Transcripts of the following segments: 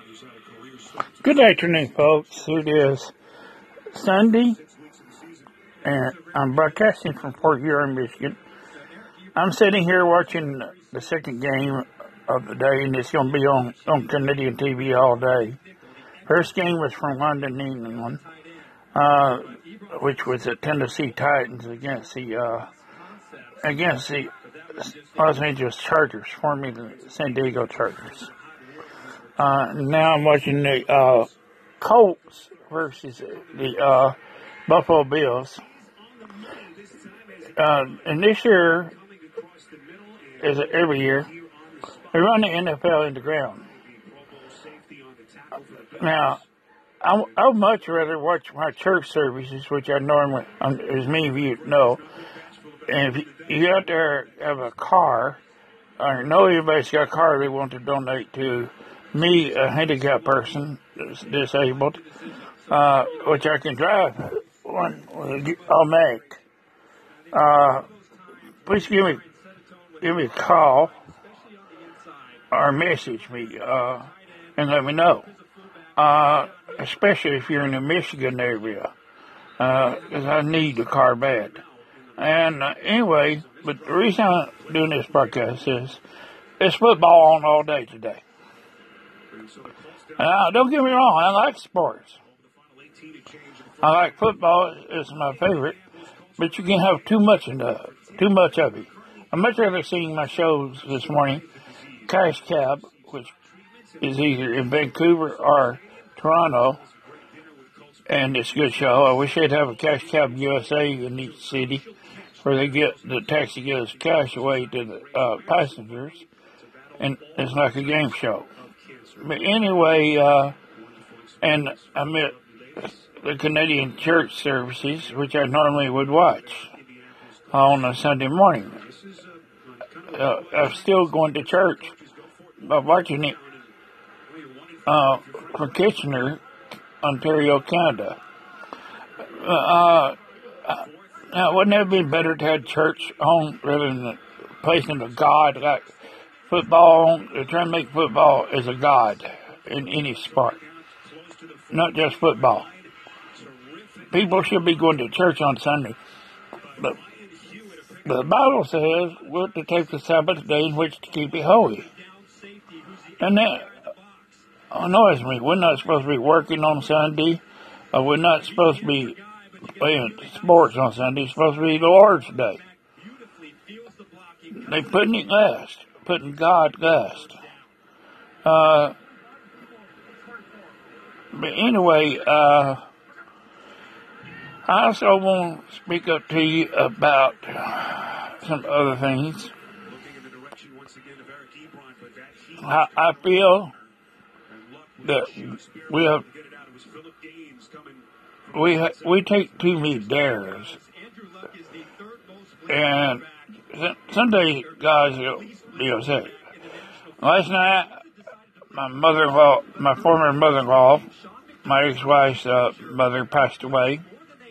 Good afternoon, folks. It is Sunday, and I'm broadcasting from Fort Huron, Michigan. I'm sitting here watching the second game of the day, and it's going to be on Canadian TV all day. First game was from London, England, which was the Tennessee Titans against the Los Angeles Chargers, formerly the San Diego Chargers. Now I'm watching the Colts versus the Buffalo Bills. And this year, as every year, they run the NFL into the ground. Now, I would much rather watch my church services, which I normally, as many of you know, and if you out there have a car, or know everybody's got a car they want to donate to me, a handicapped person, disabled, which I can drive one, I'll make. Please give me a call or message me and let me know. Especially if you're in the Michigan area, because I need the car bad. And anyway, but the reason I'm doing this podcast is it's football on all day today. Don't get me wrong, I like sports. I like football; it's my favorite. But you can have too much of it. I'd much rather seeing my shows this morning, Cash Cab, which is either in Vancouver or Toronto, and it's a good show. I wish they'd have a Cash Cab USA in each city, where the taxi gives cash away to the passengers, and it's like a game show. But anyway, and I'm at the Canadian church services, which I normally would watch on a Sunday morning. I'm still going to church, but watching it from Kitchener, Ontario, Canada. Now, wouldn't it be better to have church home rather than the placing of God like football? They're trying to make football as a god in any sport, not just football. People should be going to church on Sunday, but the Bible says we're to take the Sabbath day in which to keep it holy. And that annoys me. We're not supposed to be working on Sunday. We're not supposed to be playing sports on Sunday. It's supposed to be the Lord's Day. They're putting it last, putting God last. But anyway, I also want to speak up to you about some other things. I feel that we take too many dares, and some days guys will be upset. Last night, my former mother-in-law, my ex-wife's mother, passed away.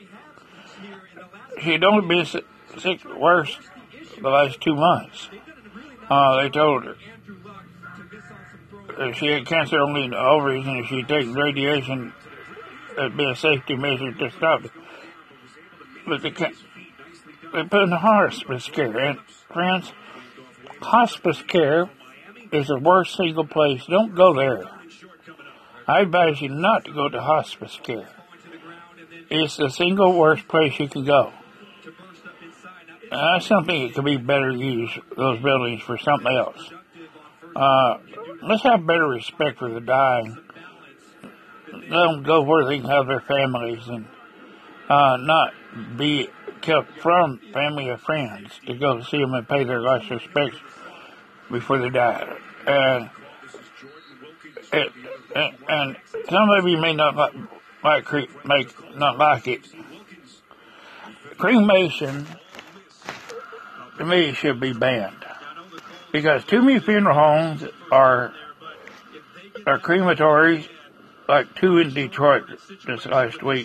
She'd only been sick worse the last 2 months. They told her if she had cancer only in the ovaries, and if she'd taken radiation, it'd be a safety measure to stop it. But they put in hospice care. And friends, hospice care is the worst single place. Don't go there. I advise you not to go to hospice care. It's the single worst place you can go. That's something that could be better used, those buildings, for something else. Let's have better respect for the dying. Let them go where they can have their families and not be kept from family or friends to go see them and pay their last respects before they die. And some of you may not like it. Cremation, to me, should be banned, because too many funeral homes are crematories, like 2 in Detroit this last week.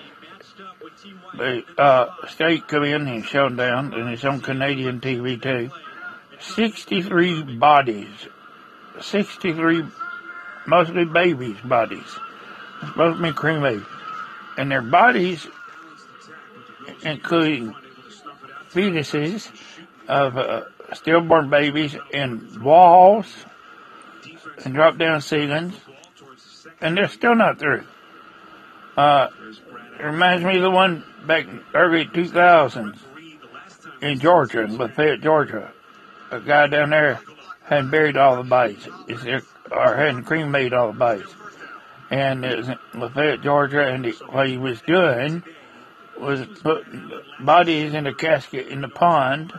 The state come in and shut them down, and it's on Canadian TV too. 63 bodies, 63 mostly babies' bodies. They're supposed to be cremated. And their bodies, including fetuses of stillborn babies in walls and drop-down ceilings, and they're still not through. It reminds me of the one back in early 2000s in Georgia, in Lafayette, Georgia. A guy down there hadn't buried all the bodies, or hadn't cremated all the bodies. And it was in Lafayette, Georgia, and what he was doing was putting bodies in a casket in the pond,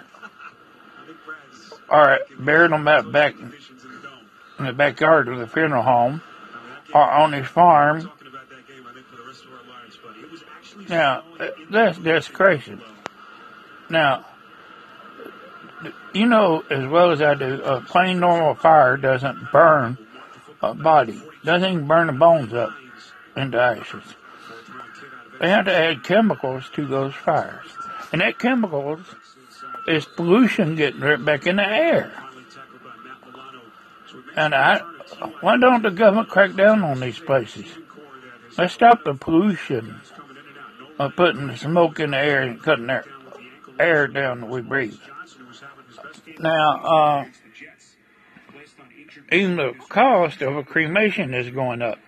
or burying them out back in the backyard of the funeral home, or on his farm. Now, that's desecration. Now, you know as well as I do, a plain normal fire doesn't burn a body. Doesn't even burn the bones up into ashes. They have to add chemicals to those fires. And that chemicals is pollution getting right back in the air. And why don't the government crack down on these places? Let's stop the pollution of putting smoke in the air and cutting the air down that we breathe. Now, even the cost of a cremation is going up.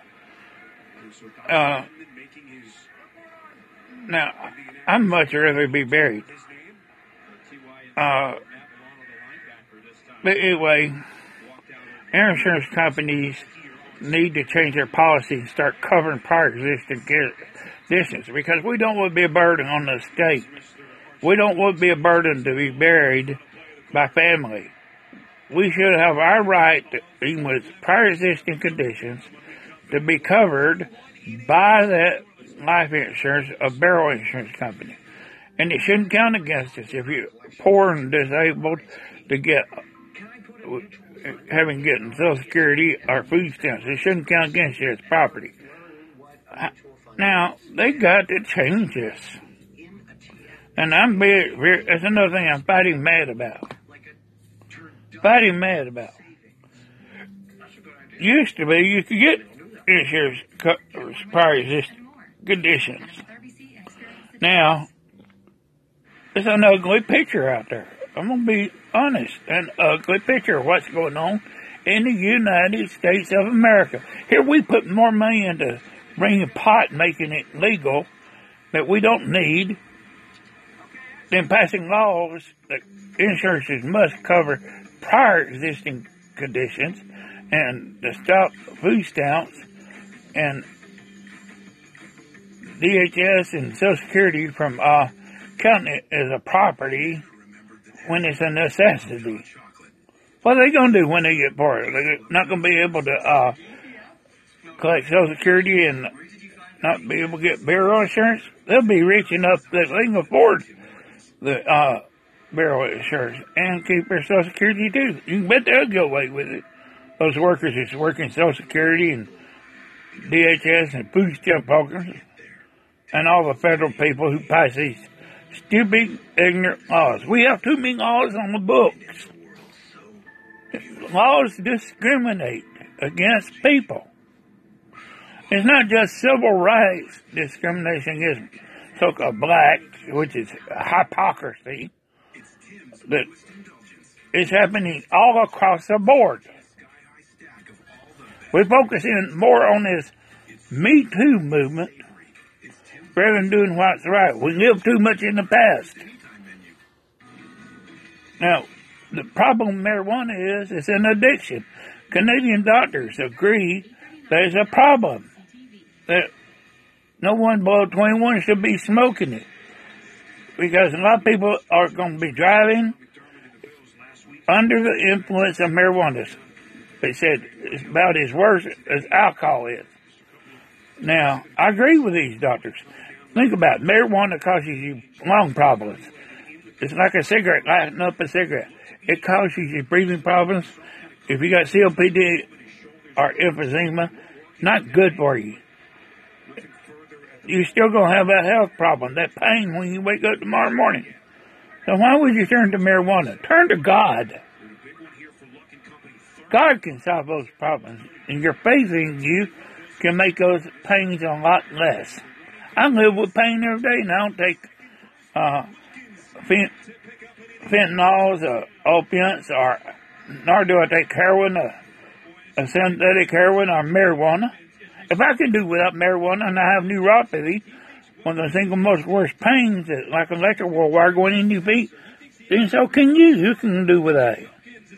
Now, I'd much rather be buried. But anyway, air insurance companies need to change their policy and start covering prior existing conditions, because we don't want to be a burden on the state. We don't want to be a burden to be buried by family. We should have our right, even with prior existing conditions, to be covered by that life insurance, a burial insurance company. And it shouldn't count against us if you're poor and disabled to get getting Social Security or food stamps. It shouldn't count against you as property. Now, they got to change this. And that's another thing I'm fighting mad about. Used to be you could get insurance prior existing conditions. Now, it's an ugly picture out there. I'm going to be honest. An ugly picture of what's going on in the United States of America. Here we put more money into bringing pot, making it legal, that we don't need, than passing laws that insurances must cover prior existing conditions, and to stop food stamps and DHS and Social Security from counting it as a property when it's a necessity. What are they going to do when they get poor? They're not going to be able to collect Social Security and not be able to get burial insurance? They'll be rich enough that they can afford the burial insurance and keep their Social Security too. You can bet they'll get away with it. Those workers that's working Social Security and DHS and food stamp brokers and all the federal people who pass these stupid, ignorant laws. We have too many laws on the books. Laws discriminate against people. It's not just civil rights discrimination against so-called blacks, which is hypocrisy, that is happening all across the board. We're focusing more on this Me Too movement rather than doing what's right. We live too much in the past. Now, the problem with marijuana is it's an addiction. Canadian doctors agree there's a problem, that no one below 21 should be smoking it, because a lot of people are going to be driving under the influence of marijuana. They said it's about as worse as alcohol is. Now, I agree with these doctors. Think about it. Marijuana causes you lung problems. It's like a cigarette, lighting up a cigarette. It causes you breathing problems. If you got COPD or emphysema, not good for you. You're still going to have that health problem, that pain when you wake up tomorrow morning. So why would you turn to marijuana? Turn to God. God can solve those problems, and your faith in you can make those pains a lot less. I live with pain every day, and I don't take fentanyls or opiates, nor do I take heroin, a synthetic heroin, or marijuana. If I can do without marijuana and I have neuropathy, one of the single most worst pains, like electrical wire going in your feet, then so can you. You can do without it.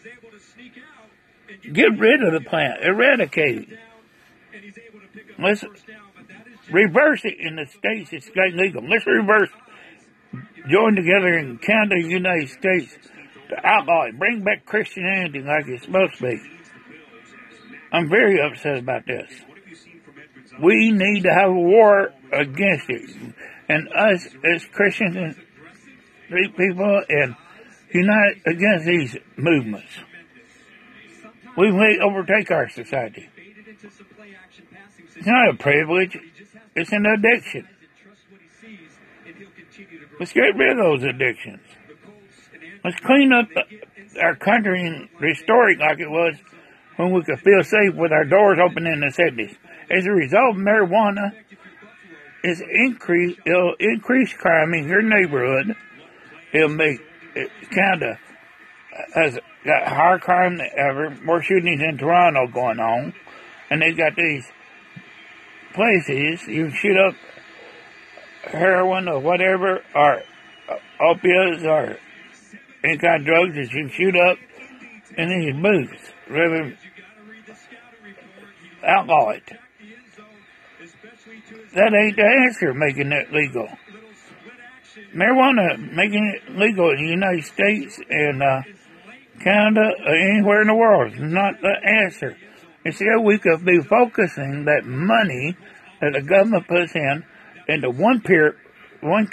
Get rid of the plant. Eradicate it. Let's reverse it in the states. It's legal. Let's reverse. Join together in Canada, United States, to outlaw it. Bring back Christianity like it's supposed to be. I'm very upset about this. We need to have a war against it. And us as Christians and people and unite against these movements. We may overtake our society. It's not a privilege. It's an addiction. Let's get rid of those addictions. Let's clean up our country and restore it like it was when we could feel safe with our doors open in the 70s. As a result, marijuana it'll increase crime in your neighborhood. It'll make it Canada has got higher crime than ever, more shootings in Toronto going on, and they've got these places you can shoot up heroin or whatever, or opiates, or any kind of drugs that you can shoot up in these booths. Rather outlaw it. That ain't the answer, making it legal. Marijuana, making it legal in the United States and Canada, anywhere in the world, is not the answer. Instead, we could be focusing that money that the government puts in into one cure, one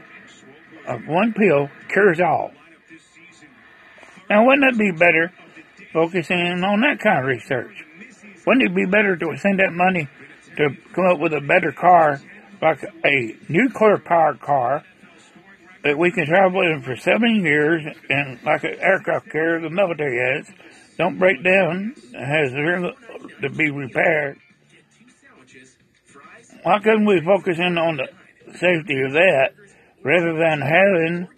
pill cures all. Now, wouldn't it be better focusing on that kind of research? Wouldn't it be better to send that money to come up with a better car, like a nuclear-powered car, that we can travel in for 7 years, and like an aircraft carrier the military has, don't break down, has to be repaired? Why couldn't we focus in on the safety of that, rather than having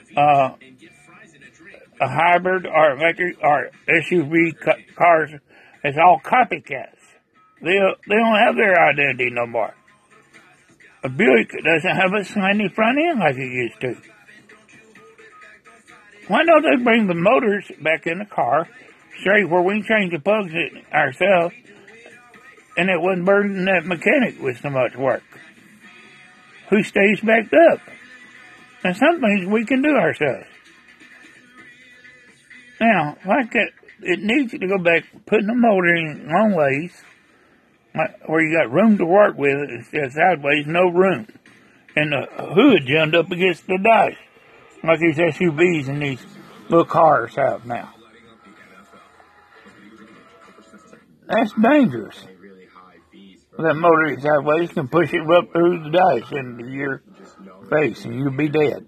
a hybrid or electric or SUV cars? It's all copycats. They don't have their identity no more. A Buick doesn't have a shiny front end like it used to. Why don't they bring the motors back in the car, straight where we can change the plugs ourselves, and it wouldn't burden that mechanic with so much work? Who stays backed up? And some things we can do ourselves. Now, like it needs to go back putting the motor in long ways, where you got room to work with it, instead of sideways, no room. And the hood jammed up against the dice, like these SUVs and these little cars have now. That's dangerous. That motor sideways can push it up through the dice into your face, and you'll be dead.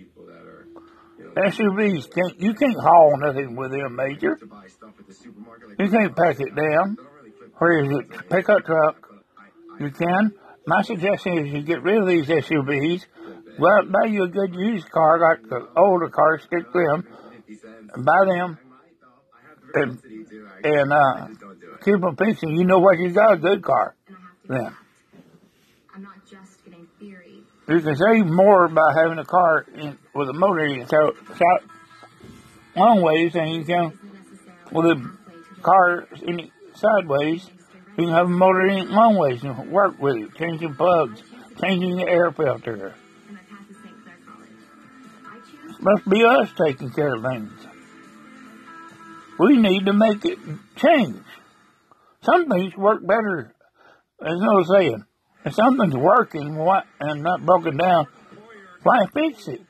SUVs, you can't haul nothing with them, Major. You can't pack it down. Whereas a pickup truck, you can. My suggestion is you get rid of these SUVs, go out and buy you a good used car, like the older cars, stick with them, and buy them, and keep them fixing. You know what, you got a good car then. I'm not just getting theory. You can save more by having a car with a motor you can tow long ways than you can with a car sideways. You can have a motor in long ways and work with it, changing plugs, changing the air filter. It must be us taking care of things. We need to make it change. Some things work better. There's no saying. If something's working and not broken down, why fix it?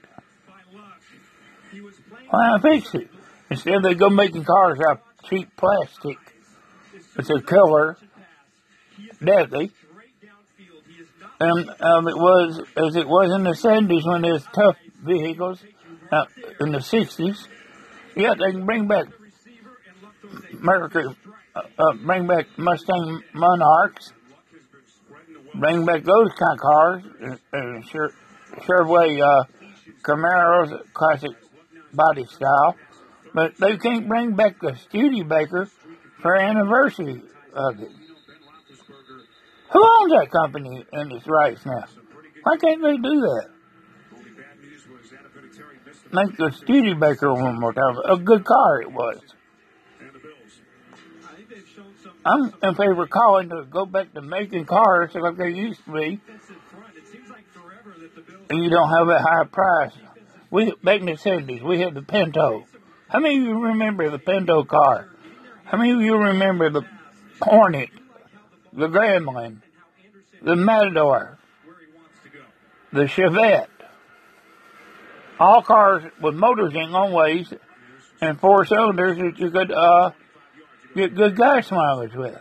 Why fix it? Instead they go making cars out of cheap plastic. It's a killer, deadly. And it was as it was in the 70s when there's tough vehicles in the 60s. Yeah, they can bring back America, bring back Mustang Monarchs, bring back those kind of cars, and Chevrolet Camaros, classic body style. But they can't bring back the Studebaker for anniversary of it. Who owns that company in its rights now? Why can't they do that? Make the Studebaker one more time. A good car it was. I'm in favor of calling to go back to making cars like they used to be. And you don't have a high price. Back in the 70s, we had the Pinto. How many of you remember the Pinto car? How many of you remember the Hornet, the Gremlin, the Matador, the Chevette? All cars with motors in long ways and 4 cylinders that you could get good gas mileage with.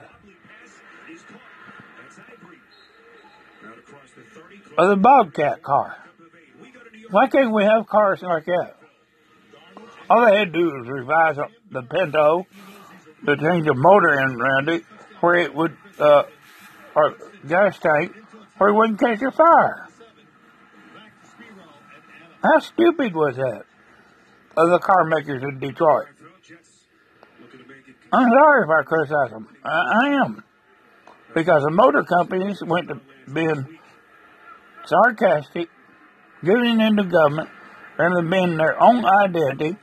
Or the Bobcat car. Why can't we have cars like that? All they had to do was revise the Pinto to change the motor in around it where it would, or gas tank, where it wouldn't catch a fire. How stupid was that of the car makers in Detroit? I'm sorry if I criticize them. I am. Because the motor companies went to being sarcastic, giving in to government, rather than being their own identity,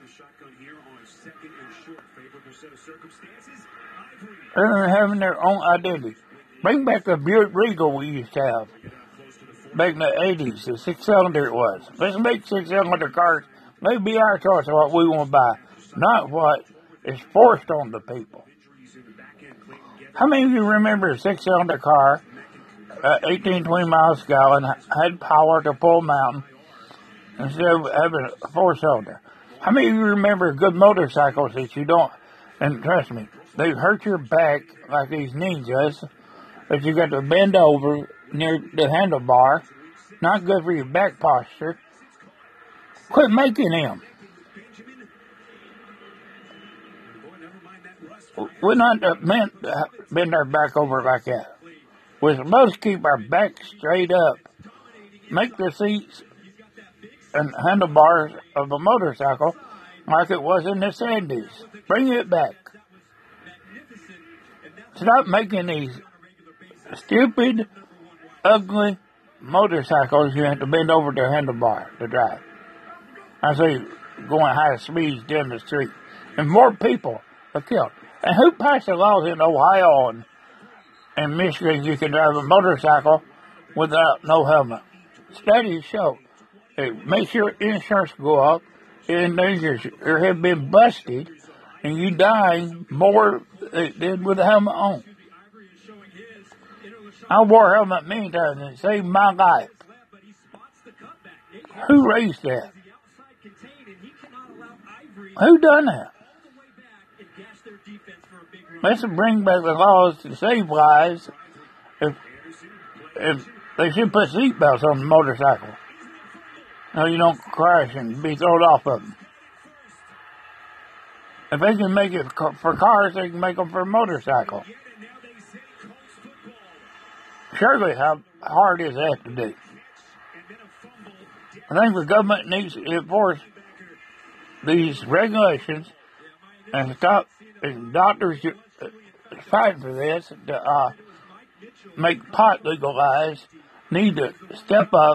rather than having their own identity. Bring back the Buick Regal we used to have back in the 80s, the 6-cylinder it was. Let's make 6-cylinder cars. Let it be our choice of what we want to buy, not what is forced on the people. How many of you remember a 6-cylinder car, 18, 20 miles a gallon, had power to pull a mountain instead of having a 4-cylinder? How many of you remember good motorcycles that you don't, and trust me, they hurt your back like these ninjas, that you got to bend over near the handlebar, not good for your back posture. Quit making them. We're not meant to bend our back over like that. We're supposed to keep our back straight up. Make the seats and handlebars of a motorcycle like it was in the 70s. Bring it back. Stop making these stupid, ugly motorcycles you have to bend over the handlebar to drive. I say going high speeds down the street. And more people are killed. And who passed the laws in Ohio and Michigan you can drive a motorcycle without no helmet? Studies show it makes your insurance go up, it endangers you. Or have been busted, and you die more than it did with a helmet on. I wore a helmet many times and it saved my life. Who raised that? Who done that? Let's bring back the laws to save lives. If they should put seatbelts on the motorcycle, no, you don't crash and be thrown off of them. If they can make it for cars, they can make them for a motorcycle. Surely, how hard is that to do? I think the government needs to enforce these regulations and stop. And doctors fighting for this to make pot legalized need to step up,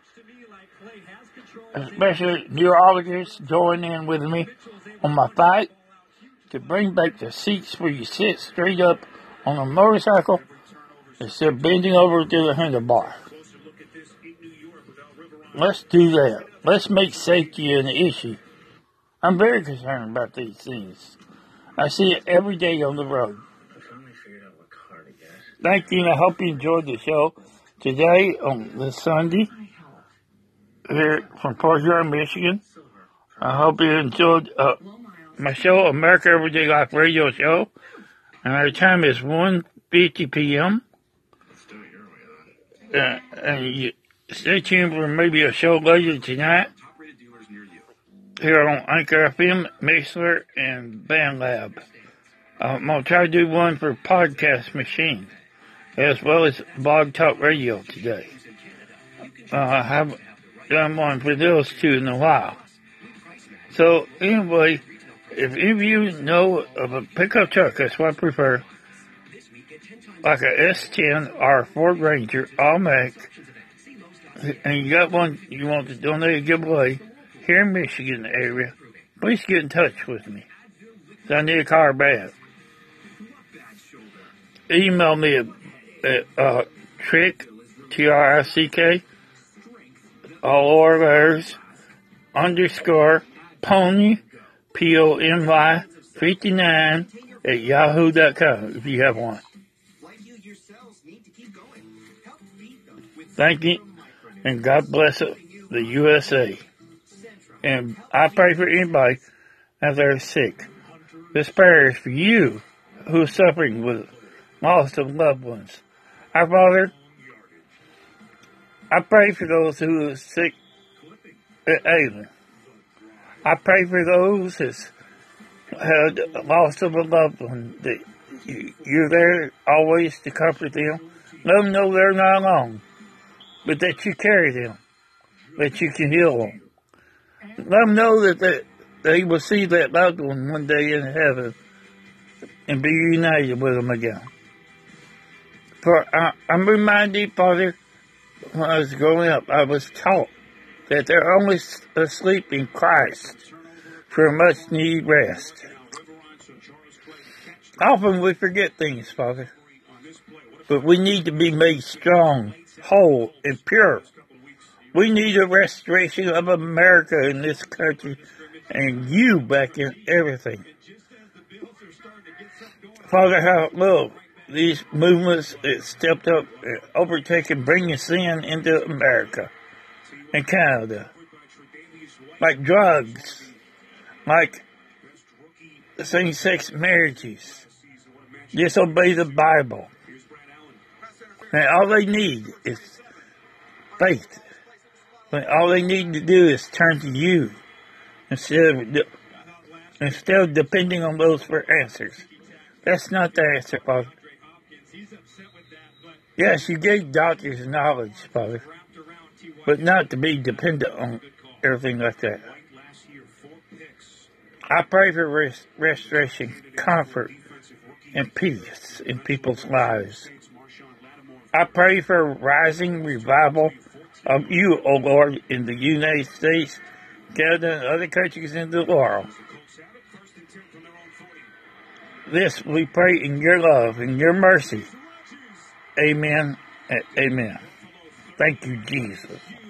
especially neurologists join in with me on my fight to bring back the seats where you sit straight up on a motorcycle instead of bending over to the handlebar. Let's do that. Let's make safety an issue. I'm very concerned about these things. I see it every day on the road. Thank you, and I hope you enjoyed the show today on this Sunday here from Port Huron, Michigan. I hope you enjoyed my show, America Everyday Life Radio Show. And our time is 1:50 p.m. And you stay tuned for maybe a show later tonight here on Anchor FM, Mixler, and BandLab. I'm going to try to do one for Podcast Machine, as well as Blog Talk Radio today. I haven't done one for those two in a while. So, anyway, if any of you know of a pickup truck, that's what I prefer, like a S10 or a Ford Ranger, automatic, and you got one you want to donate or give away here in Michigan area, please get in touch with me. So I need a car bad. Email me at trick, TRICK, all letters, _ pony, PONY 59 at yahoo.com if you have one. Thank you, and God bless the USA. And I pray for anybody that they're sick. This prayer is for you who are suffering with loss of loved ones. Our Father, I pray for those who are sick and ailing. I pray for those that had loss of a loved one, that you're there always to comfort them. Let them know they're not alone, but that you carry them, that you can heal them. Let them know that they will see that loved one day in heaven and be united with them again. For I'm reminded, Father, when I was growing up, I was taught that they're only asleep in Christ for much need rest. Often we forget things, Father, but we need to be made strong, whole, and pure. We need a restoration of America in this country and you back in everything. Father, how love these movements that stepped up and overtaken, bringing sin into America and Canada, like drugs, like same-sex marriages, disobey the Bible. And all they need is faith. But all they need to do is turn to you instead of depending on those for answers. That's not the answer, Father. Yes, you gave doctors knowledge, Father, but not to be dependent on everything like that. I pray for restoration, comfort, and peace in people's lives. I pray for rising revival of you, O Lord, in the United States, Canada, and other countries in the world. This we pray in your love and your mercy. Amen and amen. Thank you, Jesus.